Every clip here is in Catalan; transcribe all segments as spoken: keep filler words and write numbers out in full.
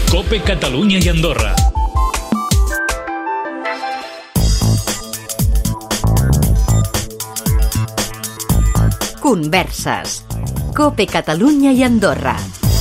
COPE Catalunya i Andorra. Converses. COPE Catalunya i Andorra.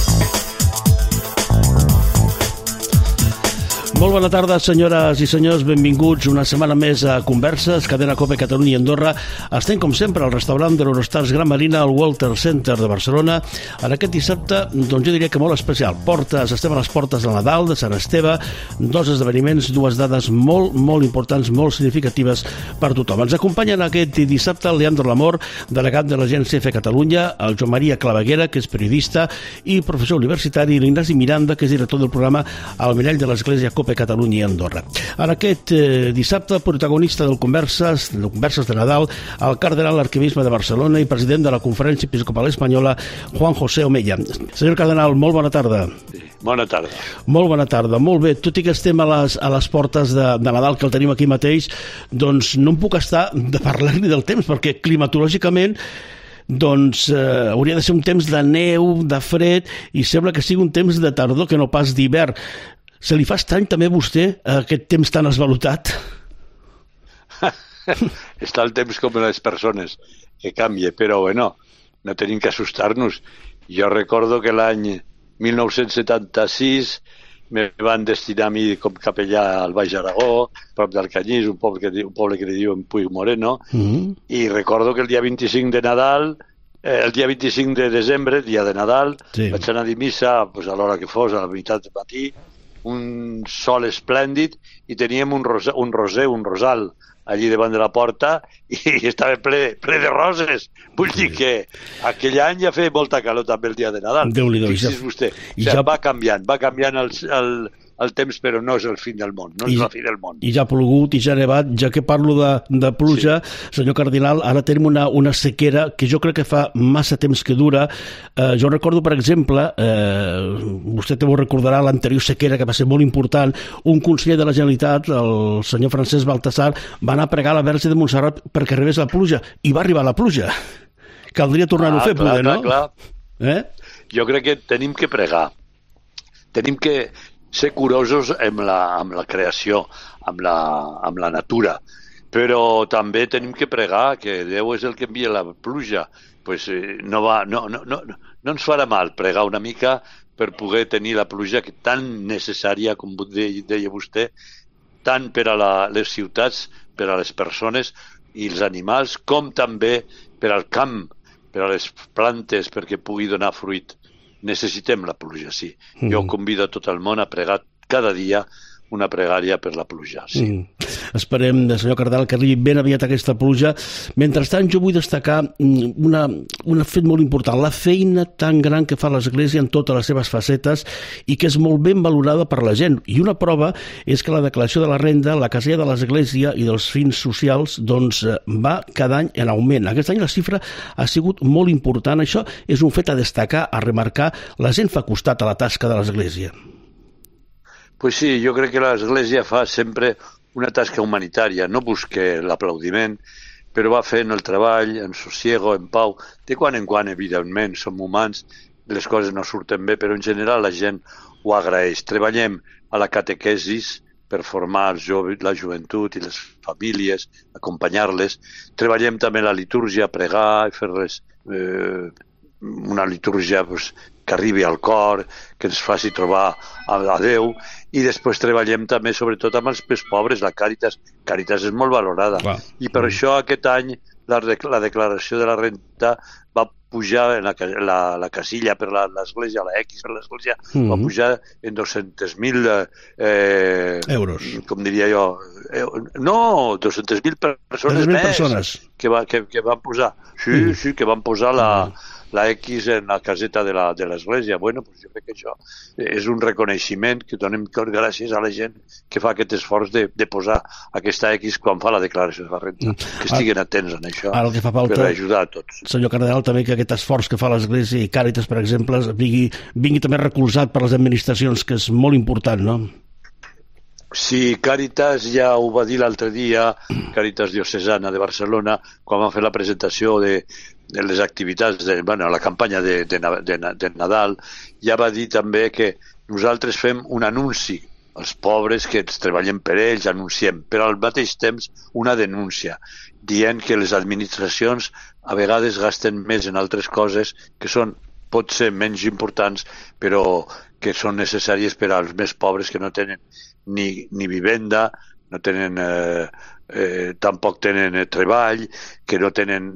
Molt bona tarda, senyores i senyors, benvinguts una setmana més a Converses, cadena COPE Catalunya i Andorra. Estem, com sempre, al restaurant de l'Eurostars Gran Marina, al Walter Center de Barcelona. En aquest dissabte, doncs jo diria que molt especial. Portes, estem a les portes de Nadal, de Sant Esteve, dos esdeveniments, dues dades molt, molt importants, molt significatives per tothom. Ens acompanyen aquest dissabte el Leandro Lamor, delegat de l'Agència F Catalunya, el Joan Maria Claveguera, que és periodista i professor universitari, i l'Ignasi Miranda, que és director del programa El Mirall de l'Església COPE Catalunya i Andorra. En aquest eh, dissabte, protagonista del Converses, de Converses de Nadal, el cardenal arquebisbe de Barcelona i president de la Conferència Episcopal Espanyola, Juan José Omella. Senyor cardenal, molt bona tarda. Sí, bona tarda. Molt bona tarda, molt bé. Tot i que estem a les, a les portes de, de Nadal, que el tenim aquí mateix, doncs no em puc estar de parlar-li del temps, perquè climatològicament doncs eh, hauria de ser un temps de neu, de fred, i sembla que sigui un temps de tardor que no pas d'hivern. Se li fa estrany també a vostè aquest temps tan esvalotat? Està el temps com les persones, que canvia, però bueno, no tenim que assustar-nos. Jo recordo que l'any mil nou-cents setanta-sis me van destinar a mi com capellà al Baix Aragó, prop d'Alcanyís, un poble que, un poble que li diuen Puig Moreno, mm-hmm. i recordo que el dia vint-i-cinc de Nadal, eh, el dia vint-i-cinc de desembre, dia de Nadal, sí. vaig anar a dir missa pues, a l'hora que fos, a la meitat del matí, un sol esplèndid, i teníem un, rosa, un roser, un rosal allí davant de la porta, i estava ple, ple de roses. Vull dir que aquell any ja feia molta calor també el dia de Nadal. Déu-n'hi-do. Fixi's vostè, o sigui, ja... va canviant, va canviant el, el, el temps, però no és el fin del món, no és I, la fi del món. I ja ha plogut, i ja ha nevat. Ja que parlo de, de pluja, sí. senyor cardinal, ara tenim una, una sequera que jo crec que fa massa temps que dura. Eh, jo recordo, per exemple, eh, vostè també ho recordarà, l'anterior sequera, que va ser molt important, un conseller de la Generalitat, el senyor Francesc Baltasar, va anar a pregar a la Verge de Montserrat perquè arribés la pluja, i va arribar la pluja. Caldria tornar-ho ah, a fer, clar, poder, clar, no? Clar. Eh? Jo crec que tenim que pregar. Tenim que ser curosos amb la, amb la creació, amb la, amb la natura, però també tenim que pregar que Déu és el que envia la pluja. Pues, eh, no, va, no, no, no, no ens farà mal pregar una mica per poder tenir la pluja que tan necessària, com deia, deia vostè, tant per a la, les ciutats, per a les persones i els animals, com també per al camp, per a les plantes, perquè pugui donar fruit. Necessitem la pluja, sí. Mm. Jo convido a tot el món a pregar cada dia una pregària per la pluja, sí. Mm. Esperem, senyor cardinal, que arribi ben aviat aquesta pluja. Mentrestant, jo vull destacar una, un fet molt important, la feina tan gran que fa l'Església en totes les seves facetes i que és molt ben valorada per la gent. I una prova és que la declaració de la renda, la casella de l'Església i dels fins socials, doncs va cada any en augment. Aquest any la xifra ha sigut molt important. Això és un fet a destacar, a remarcar. La gent fa costat a la tasca de l'Església. Pues sí, jo crec que l'Església fa sempre una tasca humanitària, no busca l'aplaudiment, però va fent el treball en sosiego, en pau. De quan en quan, evidentment, som humans, les coses no surten bé, però en general la gent ho agraeix. Treballem a la catequesis per formar la joventut i les famílies, acompanyar-les. Treballem també la litúrgia, pregar i fer-les eh, una litúrgia pues, que arribi al cor, que ens faci trobar a, a Déu, i després treballem també sobretot amb els més pobres, la Càritas. Càritas és molt valorada. Clar. I per això aquest any la, la declaració de la renta va pujar en la, la, la casilla per l'Església, la X per l'Església, mm-hmm. va pujar en dos-cents mil eh, euros. Com diria jo, eh, no, dos-cents mil persones més persones. Que, va, que, que van posar, sí, mm. sí, que van posar la, la X en la caseta de la, de l'Església. Bueno, pues jo crec que això és un reconeixement que donem gràcies a la gent que fa aquest esforç de, de posar aquesta X quan fa la declaració de la renta. Que estiguin atents en això, ara el que fa falta, per ajudar a tots. Senyor cardenal, també que aquest esforç que fa l'Església i Càritas, per exemple, vingui, vingui també recolzat per les administracions, que és molt important, no? Sí, Càritas ja ho va dir l'altre dia, Càritas Diocesana de Barcelona, quan va fer la presentació de, de les activitats, de, bueno, la campanya de, de, de, de Nadal, ja va dir també que nosaltres fem un anunci als pobres que ens treballem per ells, anunciem, però al mateix temps una denúncia, dient que les administracions a vegades gasten més en altres coses que són pot ser menys importants, però que són necessàries per als més pobres que no tenen ni, ni vivenda, no tenen, eh, eh, tampoc tenen eh, treball, que no tenen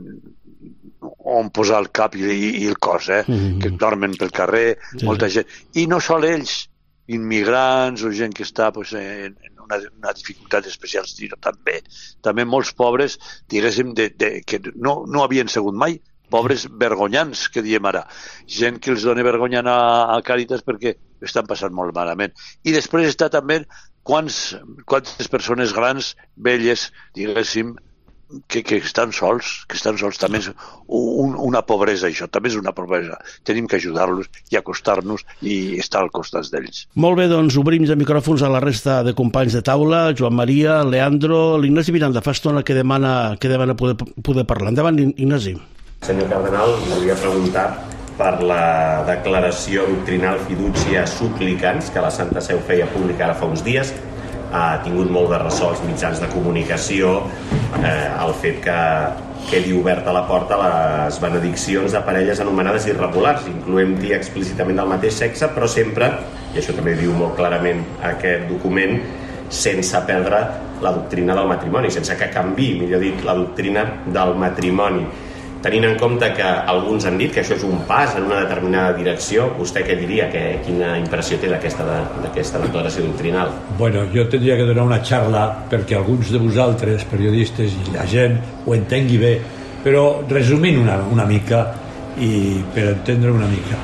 on posar el cap i, i el cos, eh? Mm-hmm. Que dormen pel carrer, sí. Molta gent. I no sol ells, immigrants o gent que està pues, en una, una dificultat especial, sinó també, també molts pobres, diguéssim, de, de, que no, no havien sigut mai, pobres vergonyants, que diem ara. Gent que els dona vergonya a, a Càritas perquè estan passant molt malament. I després està també quants, quantes persones grans, velles, diguéssim, que, que estan sols, que estan sols. També és un, una pobresa, això. També és una pobresa. Tenim que ajudar-los i acostar-nos i estar al costat d'ells. Molt bé, doncs obrim ja micròfons a la resta de companys de taula. Joan Maria, Leandro, l'Ignasi Miranda fa estona que demana, que demana poder, poder parlar. Endavant, Ignasi. Senyor Cardenal, volia preguntar per la declaració doctrinal Fiducia Supplicans que la Santa Seu feia pública ara fa uns dies. Ha tingut molt de ressò als mitjans de comunicació eh, el fet que quedi oberta la porta a les benediccions de parelles anomenades irregulars, incloent-hi explícitament del mateix sexe, però sempre, i això també diu molt clarament aquest document, sense perdre la doctrina del matrimoni, sense que canviï, millor dit, la doctrina del matrimoni. Tenint en compte que alguns han dit que això és un pas en una determinada direcció, vostè què diria? Que, quina impressió té d'aquesta d'aquesta declaració doctrinal? Bueno, jo tindria que donar una xarra perquè alguns de vosaltres, periodistes i la gent, ho entengui bé, però resumint una, una mica i per entendre una mica.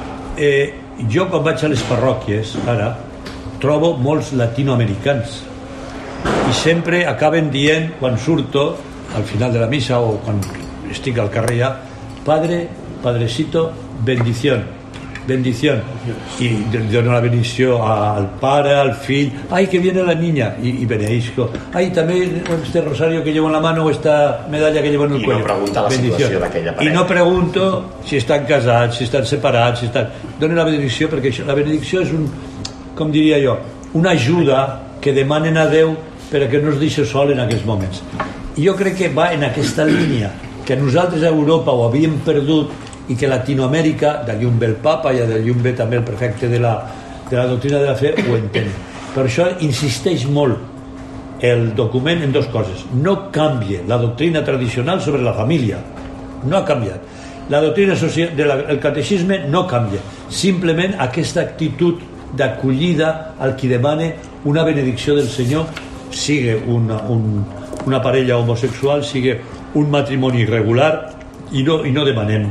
Eh, jo quan vaig a les parròquies, ara, trobo molts latinoamericans i sempre acaben dient, quan surto, al final de la missa o quan estic al carrer ja, padre, padrecito, bendición, bendición, y dono la bendició al pare, al fill, ay, que viene la niña, y, y beneisco, ay, también este rosario que llevo en la mano o esta medalla que llevo en el I cuello, no pregunta la bendición. Situació d'aquella parella. I no pregunto si estan casats, si estan separats, si estan... Donen la benedicció, perquè això, la benedicció és un, com diria jo, una ajuda que demanen a Déu perquè no es deixi sol en aquests moments. I jo crec que va en aquesta línia que nosaltres a Europa ho havíem perdut i que Latinoamèrica, d'allí on ve el papa i d'allí on ve també el prefecte de la, de la doctrina de la fe, ho entén. Per això insisteix molt el document en dues coses. No canvia la doctrina tradicional sobre la família, no ha canviat. La doctrina del catecisme no canvia, simplement aquesta actitud d'acollida al qui demana una benedicció del Senyor, sigui una, un, una parella homosexual, sigui un matrimoni irregular, i no, i no demanem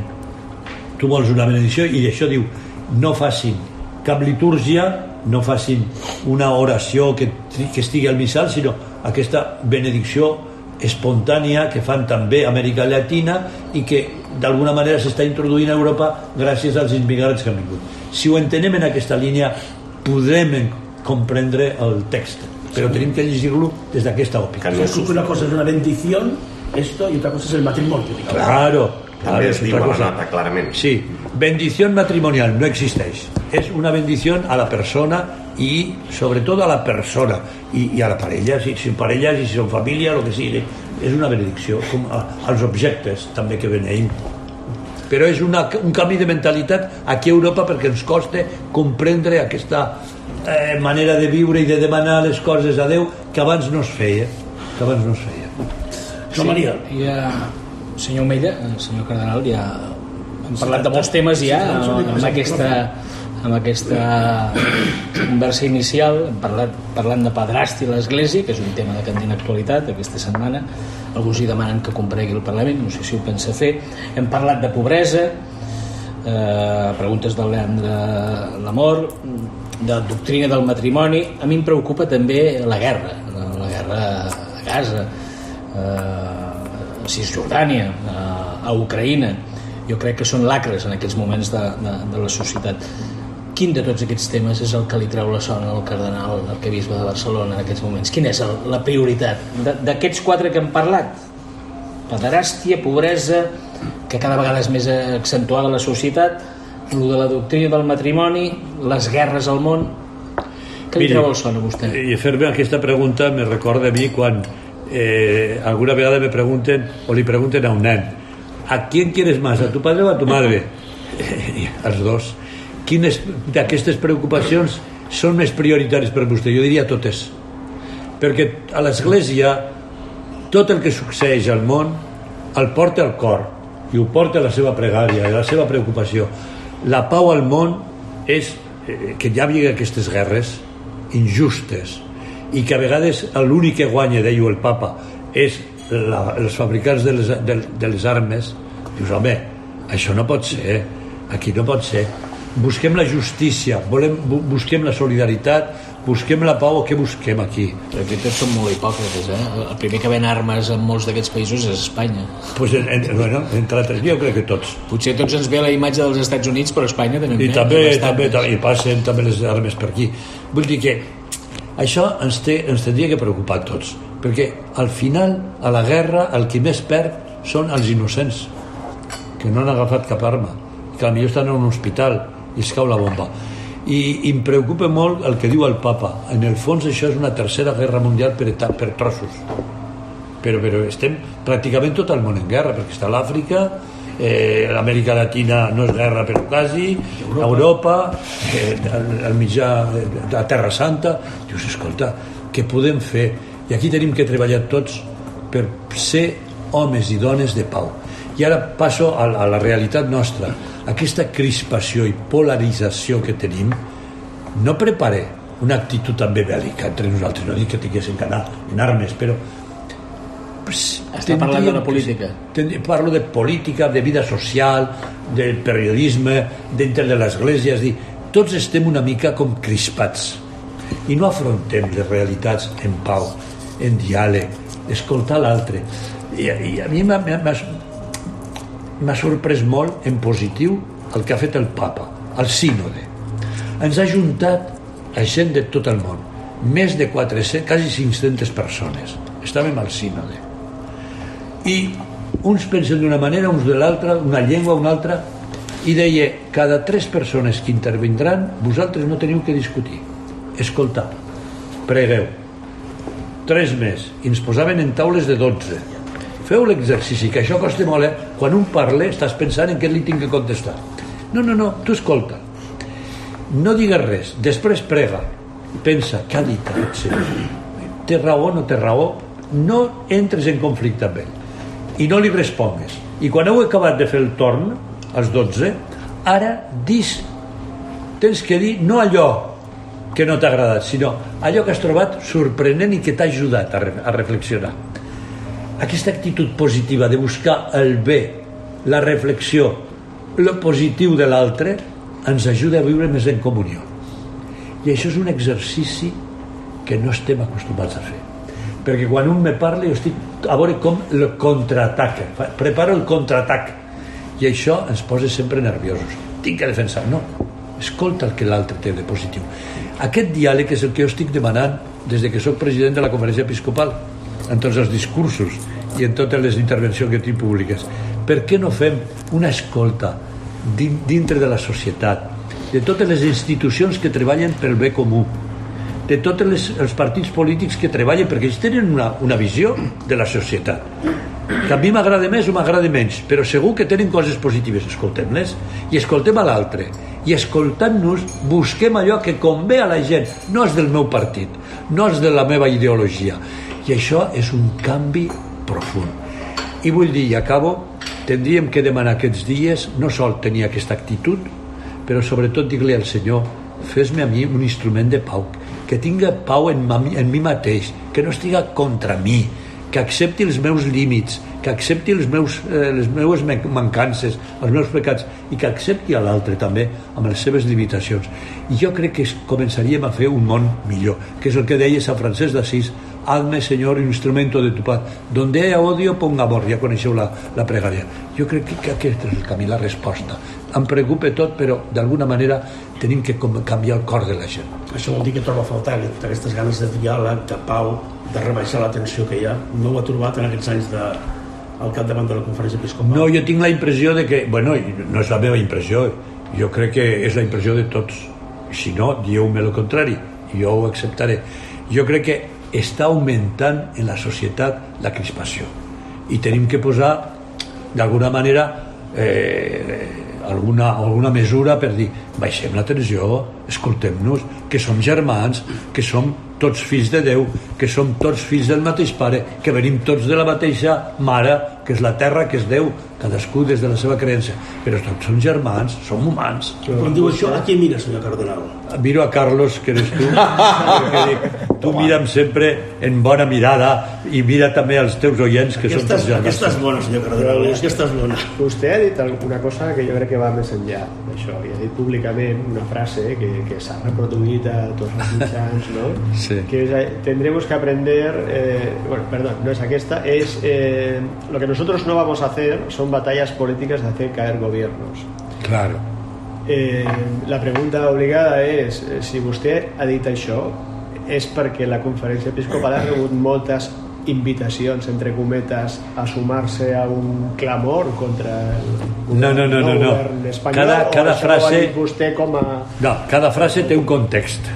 tu vols una benedicció, i això diu no facin cap litúrgia, no facin una oració que, que estigui al missal, sinó aquesta benedicció espontània que fan també a Amèrica Llatina i que d'alguna manera s'està introduint a Europa gràcies als immigrants que han vingut. Si ho entenem en aquesta línia podrem comprendre el text, però tenim que llegir-lo des d'aquesta òptica. Una cosa és una bendición, esto, y otra cosa es el matrimonio. Claro, claro, també es diu a la nota, clarament. Sí, bendición matrimonial no existeix. És una bendición a la persona i, sobretot, a la persona i, i a la parella, si són parelles i si són família, el que sigui. És una benedicció, com a, als objectes també que beneïm. Però és una, un canvi de mentalitat aquí a Europa perquè ens costa comprendre aquesta eh, manera de viure i de demanar les coses a Déu que abans no es feia. Que abans no es feia. Sí, Maria. Ja, senyor Meida, senyor Cardenal, ja hem parlat de molts temes ja amb, amb aquesta amb aquesta conversa inicial. Hem parlat parlant de padrast i l'Església, que és un tema de candent actualitat aquesta setmana. Alguns hi demanen que comparegui el Parlament, no sé si ho pensa fer. Hem parlat de pobresa, eh, preguntes del Leandre Lamor, de doctrina del matrimoni. A mi em preocupa també la guerra, la guerra a Gaza, a Cisjordània, a Ucraïna. Jo crec que són lacres en aquests moments de, de, de la societat. Quin de tots aquests temes és el que li treu la son al cardenal, arquebisbe de Barcelona en aquests moments? Quina és el, la prioritat d'aquests quatre que hem parlat? Pederàstia, pobresa, que cada vegada és més accentuada a la societat, lo de la doctrina del matrimoni, les guerres al món. Què li treu el son a vostè? I fer-me aquesta pregunta me recorda a mi quan eh, alguna vegada me pregunten o li pregunten a un nen: ¿a quién quieres más, a tu padre o a tu madre? Eh, els dos. Quines d'aquestes preocupacions són més prioritàries per vostè? Jo diria totes, perquè a l'Església tot el que succeeix al món el porta al cor i ho porta a la seva pregària, a la seva preocupació. La pau al món és eh, que hi havia aquestes guerres injustes i que a vegades l'únic que guanya, deia el papa, és la, els fabricants de les, de, de les armes. Dius, home, això no pot ser, aquí no pot ser. Busquem la justícia, volem, bu busquem la solidaritat, busquem la pau, o què busquem aquí? Però aquí tots són molt hipòcrites, eh? El primer que ven armes en molts d'aquests països és Espanya. Pues en, en, bueno, entre altres, jo crec que tots. Potser tots ens ve la imatge dels Estats Units, però Espanya també I ve. també, també, també, i passen també les armes per aquí. Vull dir que això ens, té, ens tindria que preocupar a tots, perquè al final, a la guerra, el qui més perd són els innocents, que no han agafat cap arma, que potser estan en un hospital i es cau la bomba. I, i em preocupa molt el que diu el papa. En el fons això és una tercera guerra mundial per, per trossos, però, però estem pràcticament tot el món en guerra, perquè està l'Àfrica, eh, l'Amèrica Latina no és guerra però quasi, Europa, eh, el, el mitjà de la Terra Santa. Dius, escolta, què podem fer? I aquí tenim que treballar tots per ser homes i dones de pau. I ara passo a, a la realitat nostra. Aquesta crispació i polarització que tenim no prepara una actitud també bèl·lica entre nosaltres. No dic que tinguéssim que anar en armes, però pues, està parlant de la política. Tendríem, parlo de política, de vida social, del periodisme, dintre de l'Església. És dir, tots estem una mica com crispats i no afrontem les realitats en pau, en diàleg, escoltar l'altre. I, i a mi m'ha m'ha sorprès molt en positiu el que ha fet el papa, el sínode. Ens ha juntat a gent de tot el món, més de quatre-centes, quasi cinc-centes persones. Estàvem al sínode i uns pensen d'una manera, uns de l'altra, una llengua, una altra, i deia, cada tres persones que intervindran vosaltres no teniu que discutir, escoltar, pregueu. Tres més, i ens posaven en taules de dotze. Feu l'exercici, que això costa molt, eh? Quan un parla estàs pensant en què li tinc que contestar. No, no, no, tu escolta, no digues res, després prega, pensa, què ha dit aquest senyor? Té raó o no té raó? No entres en conflicte amb ell i no li respongues. I quan heu acabat de fer el torn, als dotze, ara dis, tens que dir no allò que no t'ha agradat, sinó allò que has trobat sorprenent i que t'ha ajudat a, re a reflexionar. Aquesta actitud positiva de buscar el bé, la reflexió, el positiu de l'altre, ens ajuda a viure més en comunió. I això és un exercici que no estem acostumats a fer. Perquè quan un me parla, jo estic a veure com el contraataca, preparo el contraatac, i això ens posa sempre nerviosos. Tinc que defensar, no. Escolta el que l'altre té de positiu. Aquest diàleg és el que jo estic demanant des de que soc president de la Conferència Episcopal, en tots els discursos i en totes les intervencions que tinc públiques. Per què no fem una escolta dintre de la societat, de totes les institucions que treballen pel bé comú, de tots les, els partits polítics que treballen, perquè ells tenen una, una visió de la societat, que a mi m'agrada més o m'agrada menys, però segur que tenen coses positives. Escoltem-les i escoltem a l'altre, i escoltant-nos busquem allò que convé a la gent. No és del meu partit, no és de la meva ideologia. I això és un canvi profund. I vull dir, i acabo, tindríem que demanar aquests dies no sol tenir aquesta actitud, però sobretot dir-li al Senyor, fes-me a mi un instrument de pau, que tinga pau en, en mi mateix, que no estiga contra mi, que accepti els meus límits, que accepti els meus, eh, les meves mancances, els meus pecats, i que accepti a l'altre també amb les seves limitacions. I jo crec que començaríem a fer un món millor, que és el que deia Sant Francesc d'Assís: hazme, Señor, un instrumento de tu paz. Donde haya odio, ponga amor. Ja coneixeu la, la pregària. Jo crec que, que aquest és el camí, la resposta. Em preocupa tot, però d'alguna manera tenim que canviar el cor de la gent. Això vol dir que troba a faltar aquestes ganes de diàleg, de pau, de rebaixar la tensió que hi ha. No ho ha trobat en aquests anys de, al capdavant de la Conferència Episcopal? No, jo tinc la impressió de que... Bueno, no és la meva impressió, jo crec que és la impressió de tots, si no, dieu-me el contrari, jo ho acceptaré. Jo crec que està augmentant en la societat la crispació i tenim que posar d'alguna manera eh, alguna, alguna mesura per dir baixem la tensió, escoltem-nos, que som germans, que som tots fills de Déu, que som tots fills del mateix pare, que venim tots de la mateixa mare, que és la terra, que és Déu, cadascú des de la seva creença, però tots som germans, som humans. Quan diu això, a qui mira, senyor Cardenal? Miro a Carlos, que eres tu, perquè dic, tu mira'm sempre en bona mirada i mira també els teus oients, que són tots germans. Aquesta és bona, senyor Cardenal, aquesta és bona. Vostè ha dit una cosa que jo crec que va més enllà d'això, i ha dit públicament una frase que, que s'ha reproduït a tots els mitjans, no? Sí. Que es, tendremos que aprender, eh, bueno, perdón, no es aquesta, es eh, lo que nosotros no vamos a hacer son batallas políticas de hacer caer gobiernos. Claro. Eh, la pregunta obligada és, eh, si vostè ha dit això, és perquè la conferència episcopal ha rebut moltes invitacions, entre cometes, a sumar-se a un clamor contra el no, no, no, no, no. govern espanyol, cada, cada o això frase, ho ha dit vostè com a... No, cada frase té un context.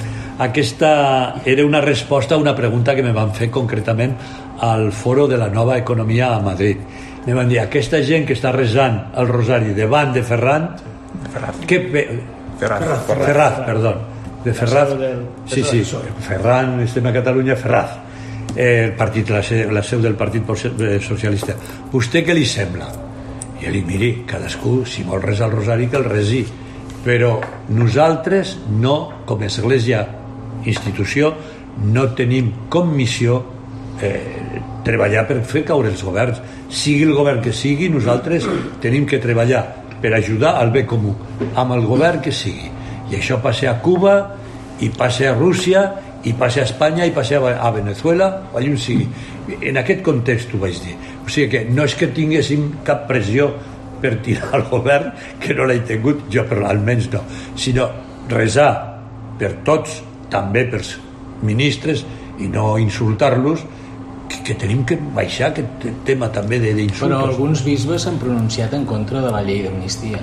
Aquesta era una resposta a una pregunta que me van fer concretament al foro de la nova economia a Madrid. Me van dir, aquesta gent que està resant el rosari davant de Ferran, Ferraz. Que, Ferraz. Ferraz, Ferraz, perdó, de Ferraz, sí, sí, Ferran, estem a Catalunya, Ferraz, el partit, la seu, la seu del Partit Socialista. Vostè què li sembla? I jo li miri, cadascú, si vol resar el rosari, que el resi, però nosaltres no, com a església institució, no tenim com missió eh, treballar per fer caure els governs. Sigui el govern que sigui, nosaltres tenim que treballar per ajudar al bé comú amb el govern que sigui, i això passa a Cuba i passa a Rússia i passa a Espanya i passa a Venezuela o allà on sigui. En aquest context ho vaig dir. O sigui que no és que tinguéssim cap pressió per tirar al govern, que no l'he tingut jo, però almenys no, sinó resar per tots, també pels ministres, i no insultar-los, que, que tenim que baixar aquest tema també d'insults. Però alguns bisbes s'han pronunciat en contra de la llei d'amnistia.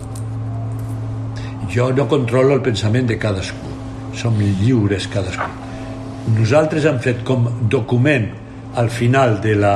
Jo no controlo el pensament de cadascú, som lliures cadascú. Nosaltres hem fet com document al final de la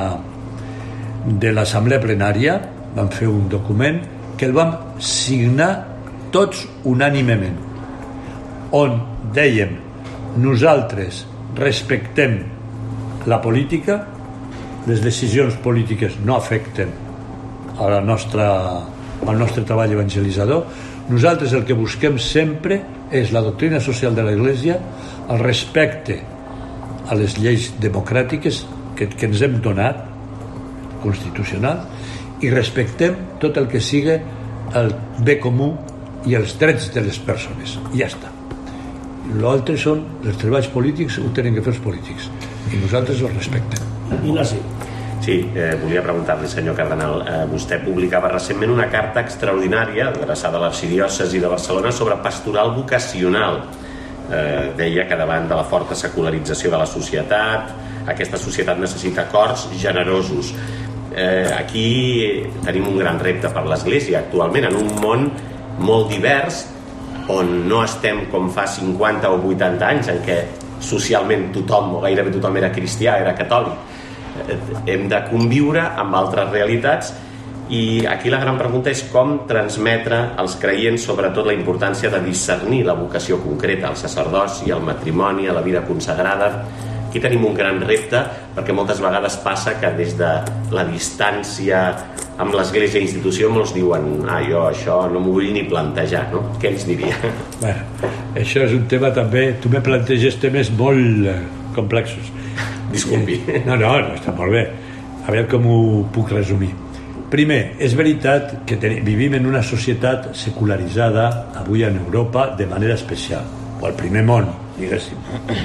de l'assemblea plenària, vam fer un document que el vam signar tots unànimement, on dèiem nosaltres respectem la política, les decisions polítiques no afecten a la nostra, al nostre treball evangelitzador. Nosaltres el que busquem sempre és la doctrina social de l'Església, el respecte a les lleis democràtiques que, que ens hem donat, constitucional, i respectem tot el que sigui el bé comú i els drets de les persones. I ja està. L'altre són els treballs polítics, ho tenen que fer els polítics, i nosaltres els respectem. Ignasi. Sí, eh, volia preguntar-li, senyor Cardenal, eh, vostè publicava recentment una carta extraordinària adreçada a l'arxidiòcesi de Barcelona sobre pastoral vocacional. Eh, deia que davant de la forta secularització de la societat, aquesta societat necessita cors generosos. Eh, aquí tenim un gran repte per l'Església actualment, en un món molt divers, on no estem com fa cinquanta o vuitanta anys, en què socialment tothom, o gairebé tothom, era cristià, era catòlic. Hem de conviure amb altres realitats, i aquí la gran pregunta és com transmetre als creients sobretot la importància de discernir la vocació concreta, el sacerdoci, el matrimoni, la vida consagrada. Aquí tenim un gran repte, perquè moltes vegades passa que des de la distància amb l'Església i institució molts diuen, ah, jo això no m'ho vull ni plantejar, no? Què ens diria? Bueno, això és un tema també, tu me planteges temes molt complexos. Disculpi. No, no, no, està molt bé. A veure com ho puc resumir. Primer, és veritat que ten... vivim en una societat secularitzada avui en Europa de manera especial, o al primer món, diguéssim.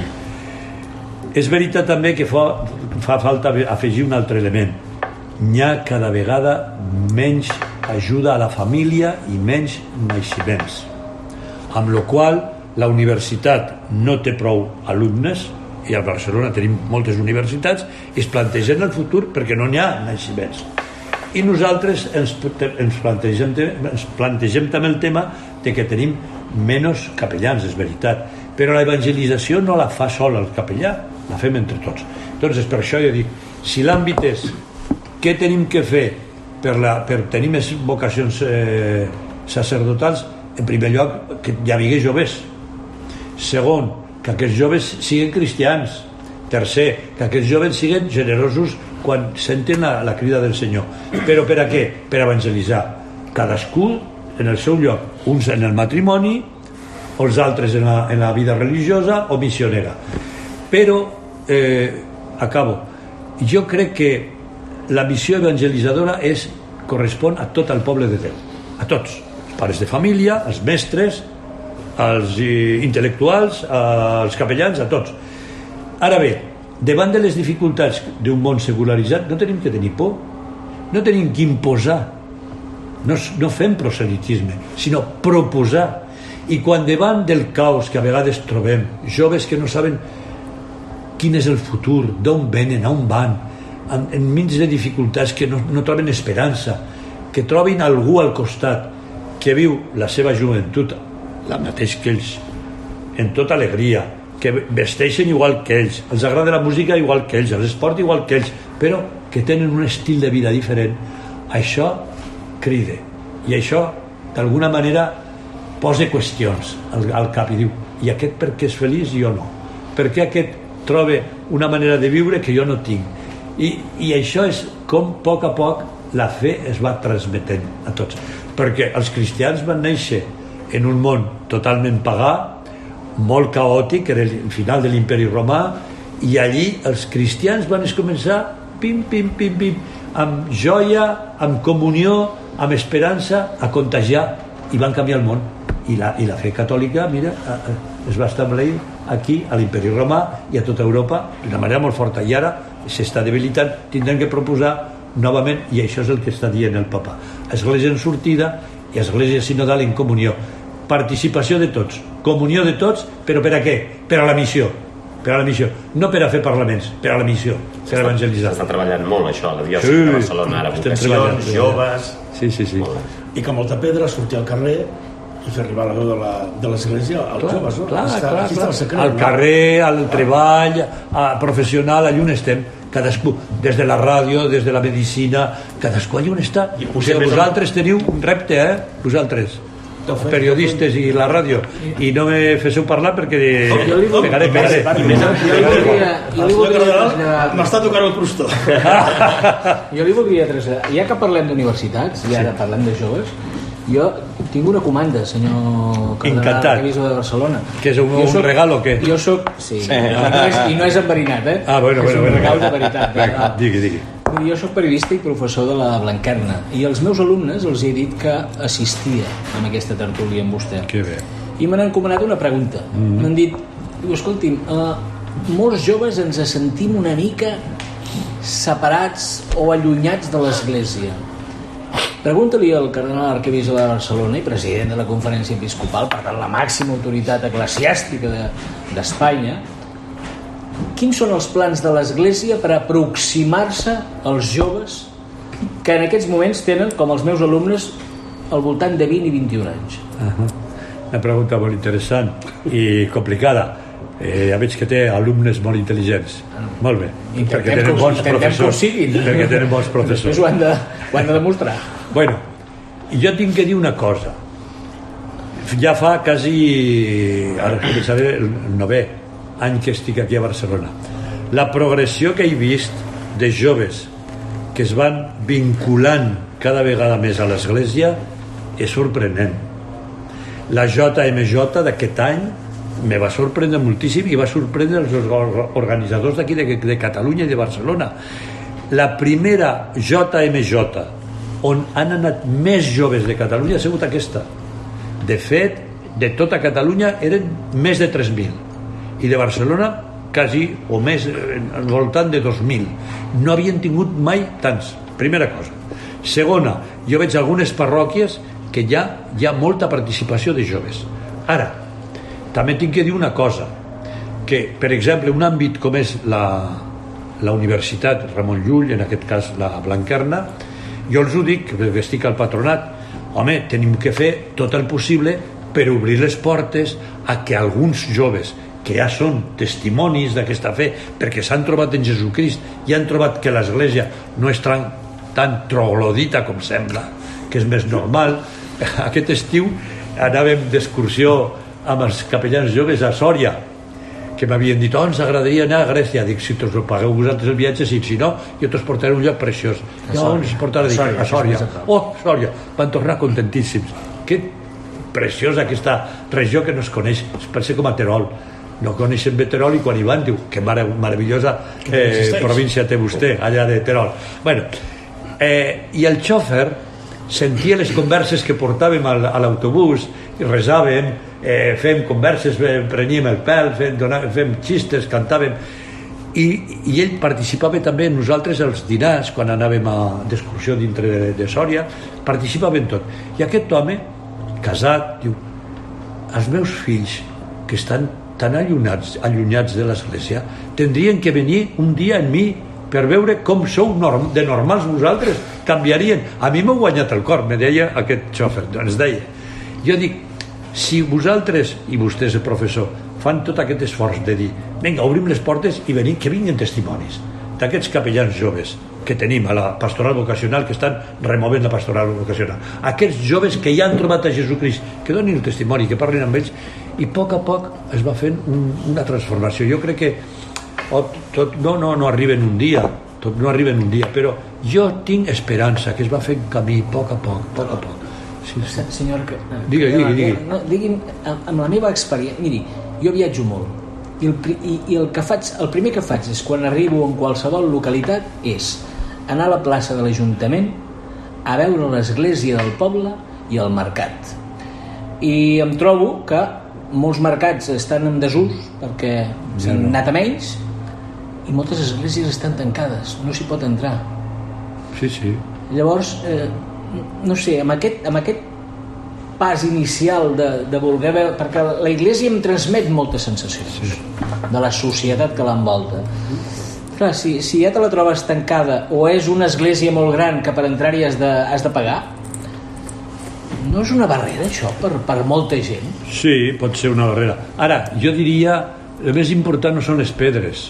És veritat també que fa, fa falta afegir un altre element. N'hi ha cada vegada menys ajuda a la família i menys naixements, amb la qual la universitat no té prou alumnes, i a Barcelona tenim moltes universitats, i es plantegen el futur perquè no n'hi ha naixements. I nosaltres ens, ens, plantegem, ens plantegem també el tema de que tenim menys capellans, és veritat, però la evangelització no la fa sol el capellà, la fem entre tots. Doncs per això jo dic, si l'àmbit és què tenim que fer per, la, per tenir més vocacions eh, sacerdotals, en primer lloc que hi havia joves, segon, que aquests joves siguin cristians, tercer, que aquests joves siguin generosos quan senten la, la crida del Senyor. Però per a què? Per evangelitzar. Cadascú en el seu lloc, uns en el matrimoni, els altres en la, en la vida religiosa o missionera. Però, eh, acabo, jo crec que la missió evangelitzadora és, correspon a tot el poble de Déu, a tots, els pares de família, els mestres, els intel·lectuals, els capellans, a tots. Ara bé, davant de les dificultats d'un món secularitzat no tenim que tenir por, no tenim que imposar, no, no fem proselitisme, sinó proposar. I quan davant del caos que a vegades trobem, joves que no saben quin és el futur, d'on venen, a on van, enmig de dificultats que no, no troben esperança, que trobin algú al costat que viu la seva joventut la mateix que ells, en tota alegria, que vesteixen igual que ells, els agrada la música igual que ells, l'esport igual que ells, però que tenen un estil de vida diferent, això crida, i això d'alguna manera posa qüestions al, al cap i diu, i aquest per què és feliç i jo no? Per què aquest troba una manera de viure que jo no tinc? I, i això és com a poc a poc la fe es va transmetent a tots, perquè els cristians van néixer en un món totalment pagà, molt caòtic, era el final de l'imperi romà, i allí els cristians van començar pim, pim, pim, pim, amb joia, amb comunió, amb esperança, a contagiar, i van canviar el món. I la, i la fe catòlica, mira, es va establir aquí, a l'imperi romà i a tota Europa, d'una manera molt forta, i ara s'està debilitant, tindran que proposar novament, i això és el que està dient el papa, església en sortida i església sinodal en comunió, participació de tots, comunió de tots, però per a què? Per a la missió, per a la missió, no per a fer parlaments, per a la missió, per a evangelitzar. S'està treballant molt això, la diòcesi sí, de Barcelona, ara vocacions, joves... Sí, sí, sí. I que molta pedra sortir al carrer i fer arribar la veu de l'església als clar, joves, no? Clar, està, clar, clar. El secret, al no? carrer, al treball, a professional, allà on estem, cadascú, des de la ràdio, des de la medicina, cadascú allà on està. I o sigui, vosaltres teniu un repte, eh? Vosaltres, els periodistes i la ràdio, i no me féssiu parlar perquè pegaré, pegaré. M'està tocant el crostó. Jo li voldria traslladar, ja que parlem d'universitats i ara parlem de joves, jo tinc una comanda, senyor cardenal arquebisbe de Barcelona. Que és un, un soc, regalo o què? Jo soc, sí, sí. No és, i no és enverinat, eh? Ah, bueno, és bueno, un bueno, regal de veritat. Ah, digui, digui. Jo soc periodista i professor de la Blanquerna, i als meus alumnes els he dit que assistia a aquesta tertúlia amb vostè. Que bé. I m'han encomanat una pregunta. Mm. M'han dit, escolti'm, uh, molts joves ens sentim una mica separats o allunyats de l'Església. Pregunta-li al cardenal arquebisbe de Barcelona i president de la Conferència Episcopal, per tant la màxima autoritat eclesiàstica d'Espanya, quins són els plans de l'Església per aproximar-se als joves que en aquests moments tenen, com els meus alumnes, al voltant de vint i vint-i-un anys. Uh-huh. Una pregunta molt interessant i complicada. Eh, ja veig que té alumnes molt intel·ligents. Molt bé. Intentem perquè tenen bons professors. Perquè tenen bons professors. Després ho han de, ho han de demostrar. Bueno, jo tinc que dir una cosa. Ja fa quasi... Ara començaré el novè any que estic aquí a Barcelona. La progressió que he vist de joves que es van vinculant cada vegada més a l'Església és sorprenent. La J M J d'aquest any me va sorprendre moltíssim i va sorprendre els organitzadors d'aquí de, de Catalunya i de Barcelona. La primera J M J on han anat més joves de Catalunya ha sigut aquesta. De fet, de tota Catalunya eren més de tres mil i de Barcelona quasi o més, al voltant de dos mil. No havien tingut mai tants, primera cosa. Segona, jo veig algunes parròquies que ja hi ha molta participació de joves. Ara, també tinc que dir una cosa, que per exemple un àmbit com és la, la Universitat Ramon Llull, en aquest cas la Blanquerna, jo els ho dic, perquè estic al patronat, home, tenim que fer tot el possible per obrir les portes a que alguns joves que ja són testimonis d'aquesta fe perquè s'han trobat en Jesucrist i han trobat que l'Església no és tan, tan troglodita com sembla, que és més normal. Aquest estiu anàvem d'excursió amb els capellans joves a Sòria, que m'havien dit, oh, ens agradaria anar a Grècia. Dic, si us ho pagueu vosaltres el viatge, sí, si no, jo t'us portaré un lloc preciós. I on ens portaré? A Sòria. Oh, Sòria. Van tornar contentíssims. Que preciosa aquesta regió que no es coneix, es pensa com a Terol. No coneixen bé Terol i quan hi van diu que meravellosa eh, província té vostè allà de Terol. Bueno, eh, i el xòfer sentia les converses que portàvem a l'autobús i resàvem, eh, fem converses, preníem el pèl, fem, donàvem, fem xistes, cantàvem i, i ell participava també en nosaltres als dinars quan anàvem d'excursió dintre de, de Sòria, participava en tot. I aquest home, casat, diu, els meus fills que estan tan allunyats, allunyats de l'Església tindrien que venir un dia en mi per veure com sou norm, de normals vosaltres, canviarien. A mi m'ha guanyat el cor, me deia aquest xòfer, ens deia. Jo dic, si vosaltres, i vostè és el professor, fan tot aquest esforç de dir, vinga, obrim les portes i venim, que vinguin testimonis d'aquests capellans joves que tenim a la pastoral vocacional, que estan removent la pastoral vocacional, aquests joves que ja han trobat a Jesucrist, que donin el testimoni, que parlin amb ells, i a poc a poc es va fent un, una transformació. Jo crec que oh, tot, no, no, no arriba en un dia, tot no arriba en un dia, però jo tinc esperança que es va fent camí a poc a poc, a poc a poc. Sí, sí. Senyor, digui, digui, digui. No, digui'm, amb la meva experiència, miri, jo viatjo molt i, el, i, i el, que faig, el primer que faig és quan arribo en qualsevol localitat és anar a la plaça de l'Ajuntament a veure l'església del poble i el mercat, i em trobo que molts mercats estan en desús perquè s'han no. anat a menys i moltes esglésies estan tancades, no s'hi pot entrar. Sí, sí. Llavors, eh, no sé, amb aquest, amb aquest pas inicial de, de voler veure, perquè la Iglésia em transmet moltes sensacions sí. de la societat que l'envolta. Clar, si, si ja te la trobes tancada o és una església molt gran que per entrar-hi has de, has de pagar, no és una barrera això per, per molta gent? Sí, pot ser una barrera. Ara, jo diria el més important no són les pedres,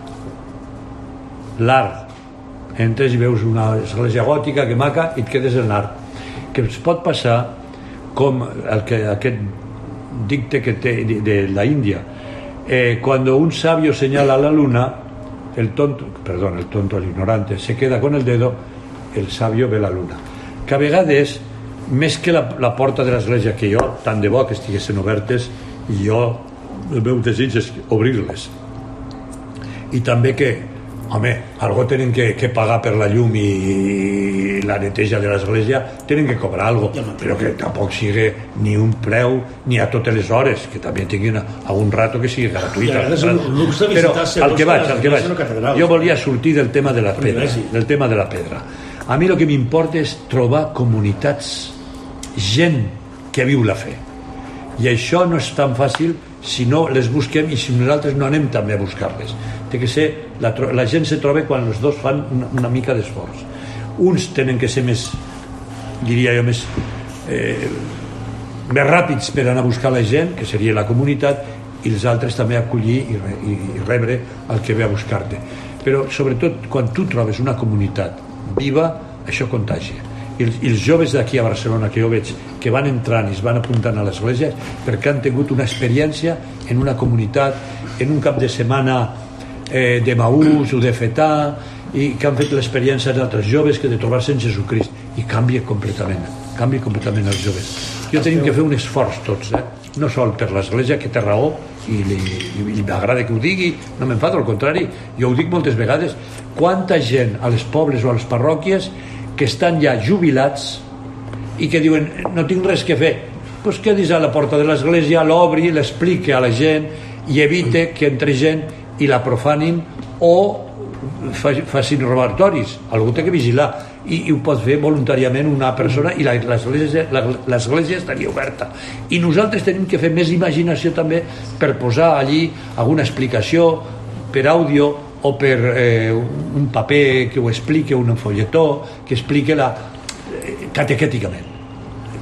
l'art. Entres i veus una església gòtica que maca i et quedes en l'art, que es pot passar com el que, aquest dicte que té de, de la Índia, eh, cuando un sabio señala la luna, el tonto, perdón, el tonto, el ignorante se queda con el dedo, el sabio ve la luna. Que a vegades més que la, la porta de l'església, que jo, tant de bo que estiguessin obertes, i jo, el meu desig és obrir-les. I també que, home, algo tenen que, que pagar per la llum i, i la neteja de l'església, tenen que cobrar algo, però que tampoc sigui ni un preu ni a totes les hores, que també tinguin algun rato que sigui gratuïta. Però al que vaig, al que vaig, jo volia sortir del tema de la pedra, del tema de la pedra. A mi el que m'importa és trobar comunitats, gent que viu la fe, i això no és tan fàcil si no les busquem i si nosaltres no anem també a buscar-les. Té que ser, la, la gent se troba quan els dos fan una, una mica d'esforç. Uns tenen que ser més, diria jo, més eh, més ràpids per anar a buscar la gent, que seria la comunitat, i els altres també acollir i, re, i rebre el que ve a buscar-te. Però sobretot quan tu trobes una comunitat viva, això contagia. I els, i els joves d'aquí a Barcelona que jo veig que van entrant i es van apuntant a l'església perquè han tingut una experiència en una comunitat, en un cap de setmana eh, de Maús o de Fetà, i que han fet l'experiència d'altres joves que de trobar-se en Jesucrist, i canvia completament canvia completament els joves. Jo tenim que fer un esforç tots, eh? No sol per l'església, que té raó i li, li m'agrada que ho digui, no m'enfado, al contrari, jo ho dic moltes vegades. Quanta gent a les pobles o a les parròquies que estan ja jubilats i que diuen no tinc res que fer, doncs quedis a la porta de l'església, l'obri, l'expliqui a la gent i evite que entre gent i la profanin o facin robatoris. Algú té que vigilar, i, i ho pot fer voluntàriament una persona, i l'església estaria oberta. I nosaltres tenim que fer més imaginació també per posar allí alguna explicació per àudio o per eh, un paper que ho expliqui, un folletó que expliqui la, eh, catequèticament.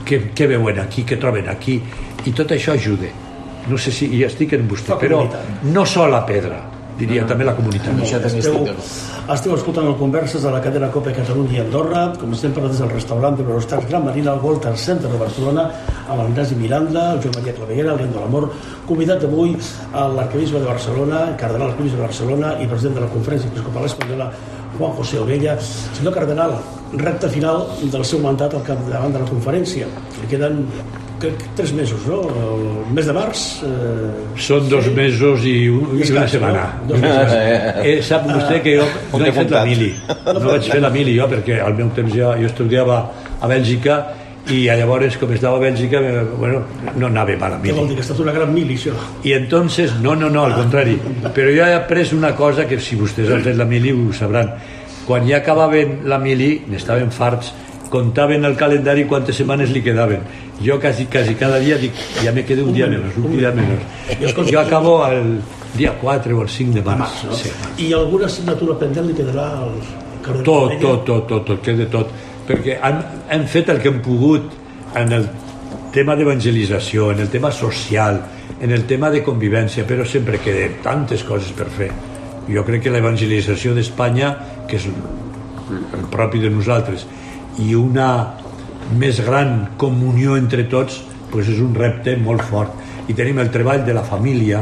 què, què veuen aquí, què troben aquí, i tot això ajuda. No sé si hi estic en vostè, però no sol la pedra, diria, també la comunitat. Esteu, esteu escoltant el Converses de la cadena COPE Catalunya i Andorra, com sempre des del restaurant de l'Eurostar Gran Marina al Walter Center de Barcelona, amb l'Ignasi Miranda, el Joan Maria Clavellera, el León de l'Amor, convidat avui a l'arquebisbe de Barcelona, cardenal arquebisbe de Barcelona i president de la Conferència Episcopal Espanyola, Juan José Ovella. Senyor cardenal, recta final del seu mandat al capdavant de la conferència. Li queden crec, tres mesos, no? El mes de març... Eh... Són dos sí. mesos i, un, i una setmana. No? Eh, sap vostè que jo no he fet la mili. No vaig fer la mili jo, perquè al meu temps jo, jo estudiava a Bèlgica i llavors, com estava a Bèlgica, bueno, no anava a la mili. Què vol dir, que ha estat una gran mili, això? I entonces, no, no, no, al contrari. Però jo he après una cosa que si vostès han fet la mili ho sabran. Quan ja acabaven la mili, n'estaven farts, comptaven el calendari quantes setmanes li quedaven. Jo quasi, quasi cada dia dic, ja me queda un dia menys, un dia menys. Jo acabo el dia quatre o el cinc de març. No? Sí. I alguna assignatura pendent li quedarà al carrer? Tot, tot, tot, tot, tot, queda tot. Perquè han, han fet el que han pogut en el tema d'evangelització, en el tema social, en el tema de convivència, però sempre queden tantes coses per fer. Jo crec que l'evangelització d'Espanya, que és el propi de nosaltres, i una més gran comunió entre tots, pues és un repte molt fort. I tenim el treball de la família,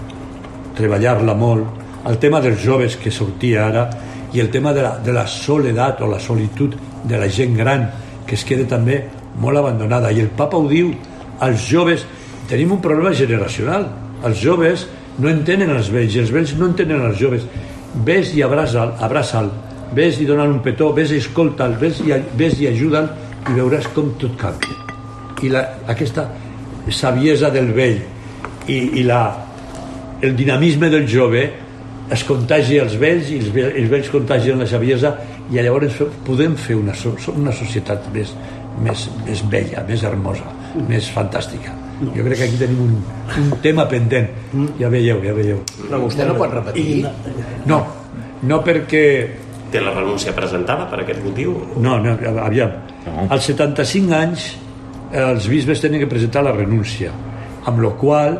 treballar-la molt, el tema dels joves que sortia ara, i el tema de la, de la soledat o la solitud de la gent gran, que es queda també molt abandonada. I el papa ho diu, als joves tenim un problema generacional, els joves no entenen els vells, i els vells no entenen els joves. Ves i abraça'l, abraça'l, ves i dona'l un petó, ves i escolta'l, ves i, ves i ajuda'l, i veuràs com tot canvia. I la, aquesta saviesa del vell i, i la, el dinamisme del jove es contagia als vells i els, els vells contagien la saviesa, i llavors podem fer una, una societat més, més, més bella, més hermosa, més fantàstica. Jo crec que aquí tenim un, un tema pendent. Ja veieu, ja veieu. Però vostè no pot repetir? No, no perquè... Té la renúncia presentada per aquest motiu? No, no, aviam. Als setanta-cinc anys els bisbes tenen que presentar la renúncia, amb la qual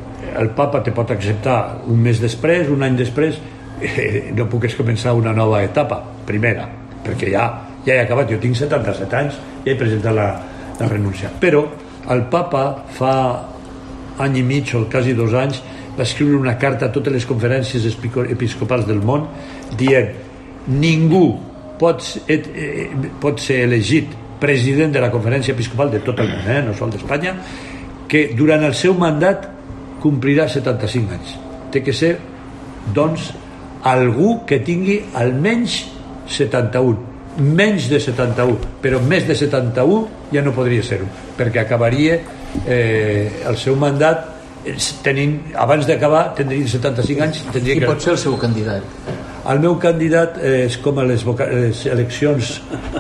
el papa te pot acceptar un mes després, un any després, eh, no puc començar una nova etapa, primera, perquè ja, ja he acabat, jo tinc setanta-set anys, ja he presentat la, la renúncia. Però el papa fa any i mig o quasi dos anys va escriure una carta a totes les conferències episcopals del món dient: ningú pot, et, eh, pot ser elegit president de la conferència episcopal de tot el món, eh, no sol d'Espanya, que durant el seu mandat complirà setanta-cinc anys. Té que ser, doncs, algú que tingui almenys setanta-un, menys de setanta-un, però més de setanta-un ja no podria ser-ho, perquè acabaria eh, el seu mandat tenint, abans d'acabar tindria setanta-cinc anys. Qui que... pot ser el seu candidat? El meu candidat és com a les, voca... les eleccions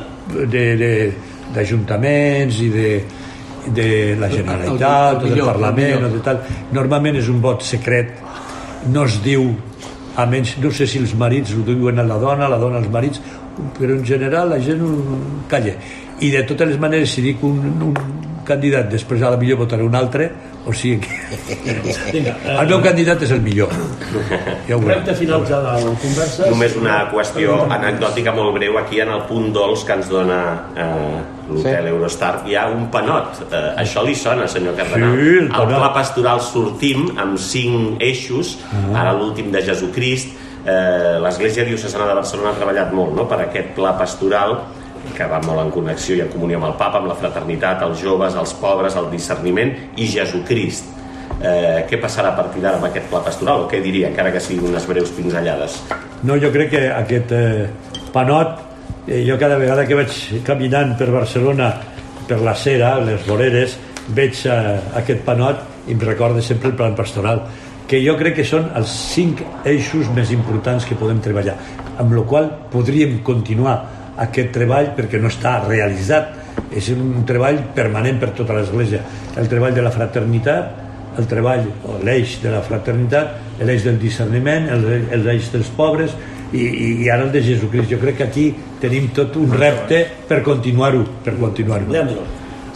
d'ajuntaments i de, de la Generalitat el, el, el o del Parlament o de tal. Normalment és un vot secret, no es diu, a menys, no sé si els marits ho diuen a la dona, la dona als marits, però en general la gent calla. I de totes les maneres, si dic un, un candidat, després a la millor votaré un altre, o sigui que el meu candidat és el millor. Ja ho Recte final ja de la conversa. Només una qüestió anecdòtica molt breu. Aquí en el punt dolç que ens dona eh, l'hotel sí. Eurostar hi ha un panot. Eh, això li sona, senyor Cardenal? Sí, el Al pla pastoral sortim amb cinc eixos, ah. ara l'últim de Jesucrist. Eh, l'Església Diocesana de Barcelona ha treballat molt, no?, per aquest pla pastoral, que va molt en connexió i en comunió amb el papa, amb la fraternitat, els joves, els pobres, el discerniment i Jesucrist. Eh, què passarà a partir d'ara amb aquest pla pastoral, o què diria, encara que siguin unes breus pinzellades? No, jo crec que aquest eh, panot, eh, jo cada vegada que vaig caminant per Barcelona, per la Cera, les voreres, veig eh, aquest panot i em recorda sempre el plan pastoral, que jo crec que són els cinc eixos més importants que podem treballar, amb la qual podríem continuar aquest treball, perquè no està realitzat. És un treball permanent per tota l'Església, el treball de la fraternitat, el treball o l'eix de la fraternitat, l'eix del discerniment, l'eix dels pobres i, i ara el de Jesucrist. Jo crec que aquí tenim tot un repte per continuar-ho per continuar-ho. Leandro,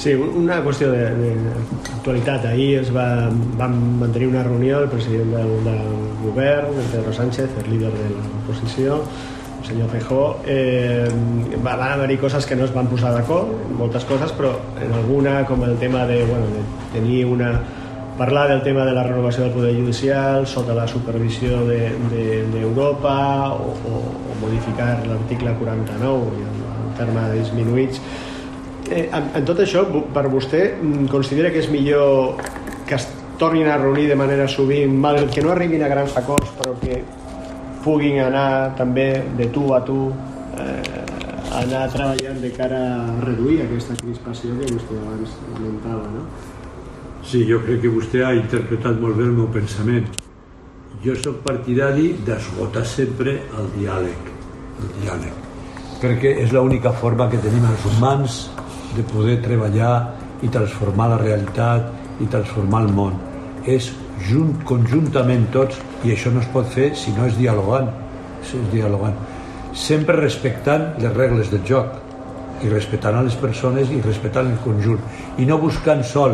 Sí, una qüestió d'actualitat. Ahir es va, van mantenir una reunió el president del, del govern, el Pedro Sánchez, el líder de l'oposició, el senyor Feijóo. Eh, van haver-hi coses que no es van posar d'acord, moltes coses, però en alguna, com el tema de, bueno, de tenir una... parlar del tema de la renovació del Poder Judicial sota la supervisió d'Europa de, de, o, o, o modificar l'article quaranta-nou en termes disminuïts. Eh, en, en tot això, per vostè, considera que és millor que es tornin a reunir de manera sovint, malgrat que no arribin a grans acords, però que puguin anar també de tu a tu, eh, anar treballant de cara a reduir aquesta crispació que vostè abans comentava, no? Sí, jo crec que vostè ha interpretat molt bé el meu pensament. Jo soc partidari d'esgotar sempre el diàleg, el diàleg, perquè és l'única forma que tenim els humans de poder treballar i transformar la realitat i transformar el món. És junt, conjuntament tots, i això no es pot fer si no és dialogant, si és dialogant. Sempre respectant les regles del joc, i respectant a les persones i respectant el conjunt, i no buscant sol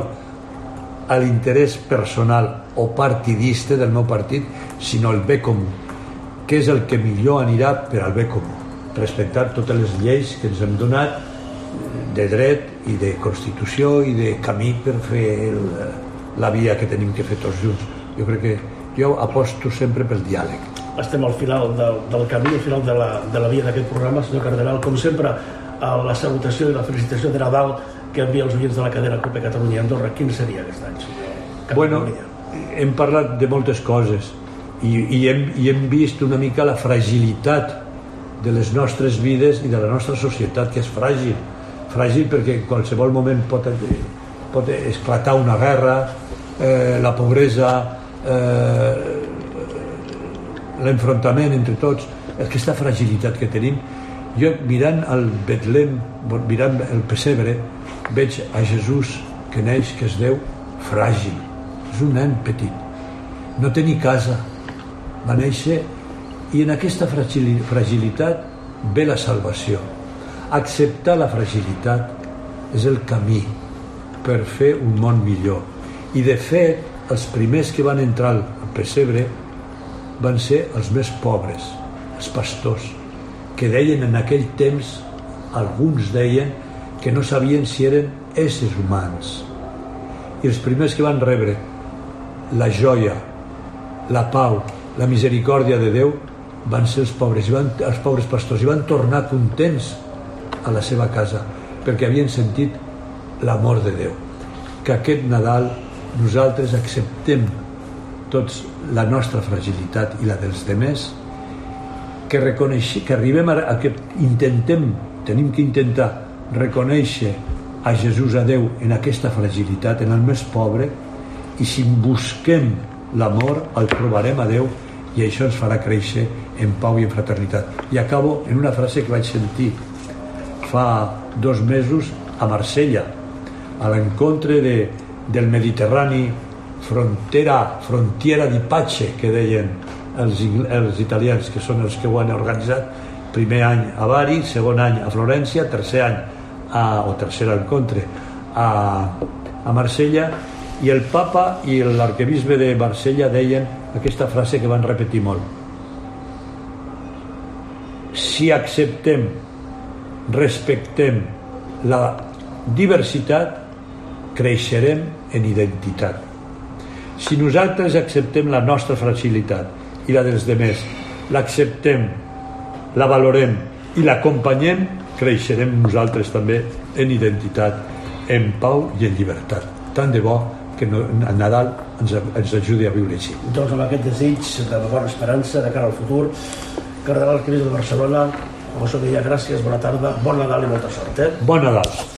a l'interès personal o partidista del meu partit, sinó el bé comú, que és el que millor anirà per al bé comú. Respectar totes les lleis que ens hem donat de dret i de Constitució i de camí per fer el, la via que tenim que fer tots junts. Jo crec que jo aposto sempre pel diàleg. Estem al final del, del camí, al final de la, de la via d'aquest programa, senyor Cardenal. Com sempre, la salutació i la felicitació de Nadal que envia els oients de la cadena COPE Catalunya i Andorra. Quin seria aquest any? Bueno, hem parlat de moltes coses i, i, hem, i hem vist una mica la fragilitat de les nostres vides i de la nostra societat, que és fràgil. Fràgil perquè en qualsevol moment pot, pot esclatar una guerra, eh, la pobresa, eh, l'enfrontament entre tots, aquesta fragilitat que tenim. Jo, mirant el Betlem, mirant el pessebre, veig a Jesús que neix, que és Déu, fràgil. És un nen petit. No té ni casa. Va néixer i en aquesta fragilitat ve la salvació. Acceptar la fragilitat és el camí per fer un món millor. I de fet, els primers que van entrar al pessebre van ser els més pobres, els pastors, que deien en aquell temps, alguns deien que no sabien si eren éssers humans. I els primers que van rebre la joia, la pau, la misericòrdia de Déu van ser els pobres, i van, els pobres pastors, i van tornar contents a la seva casa perquè havien sentit l'amor de Déu. Que aquest Nadal nosaltres acceptem tots la nostra fragilitat i la dels demés, que reconeixi, que arribem a, a que intentem, tenim que intentar reconèixer a Jesús, a Déu, en aquesta fragilitat, en el més pobre, i si busquem l'amor el trobarem a Déu, i això ens farà créixer en pau i en fraternitat. I acabo en una frase que vaig sentir fa dos mesos a Marsella, a l'encontre de, del Mediterrani, frontera, frontiera di pace, que deien els, els italians, que són els que ho han organitzat. Primer any a Bari, segon any a Florència, tercer any a, o tercer encontre a, a Marsella, i el papa i l'arquebisbe de Marsella deien aquesta frase que van repetir molt: si acceptem, respectem la diversitat, creixerem en identitat. Si nosaltres acceptem la nostra fragilitat i la dels demés, l'acceptem, la valorem i l'acompanyem, creixerem nosaltres també en identitat, en pau i en llibertat. Tant de bo que no, a Nadal ens, ens ajudi a viure així. Doncs amb aquest desig de bona esperança de cara al futur, Cardenal Arquebisbe de Barcelona, José Villa, gràcies, bona tarda, bon Nadal i molta sort. Eh? Bon Nadal.